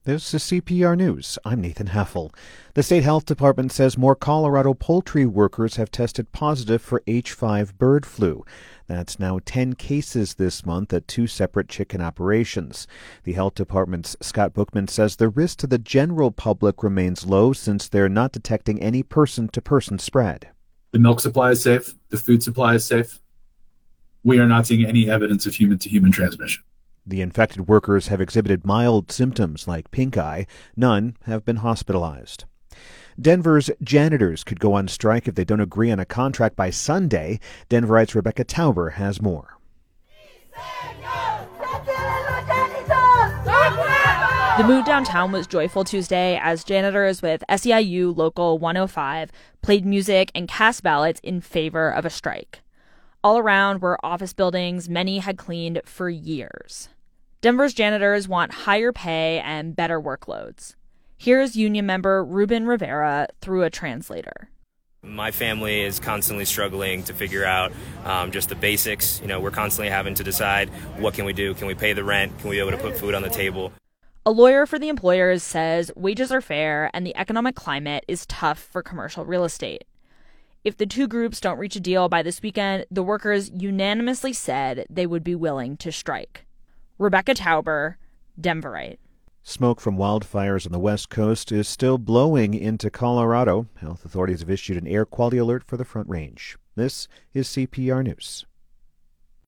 This is CPR News. I'm Nathan Heffel. The state health department says more Colorado poultry workers have tested positive for H5 bird flu. That's now 10 cases this month at 2 separate chicken operations. The health department's Scott Bookman says the risk to the general public remains low since they're not detecting any person-to-person spread. The milk supply is safe. The food supply is safe. We are not seeing any evidence of human-to-human transmission. The infected workers have exhibited mild symptoms like pink eye. None have been hospitalized. Denver's janitors could go on strike if they don't agree on a contract by Sunday. Denverite's Rebecca Tauber has more. The mood downtown was joyful Tuesday as janitors with SEIU Local 105 played music and cast ballots in favor of a strike. All around were office buildings many had cleaned for years. Denver's janitors want higher pay and better workloads. Here's union member Ruben Rivera through a translator. My family is constantly struggling to figure out just the basics. We're constantly having to decide, what can we do? Can we pay the rent? Can we be able to put food on the table? A lawyer for the employers says wages are fair and the economic climate is tough for commercial real estate. If the two groups don't reach a deal by this weekend, the workers unanimously said they would be willing to strike. Rebecca Tauber, Denverite. Smoke from wildfires on the West Coast is still blowing into Colorado. Health authorities have issued an air quality alert for the Front Range. This is CPR News.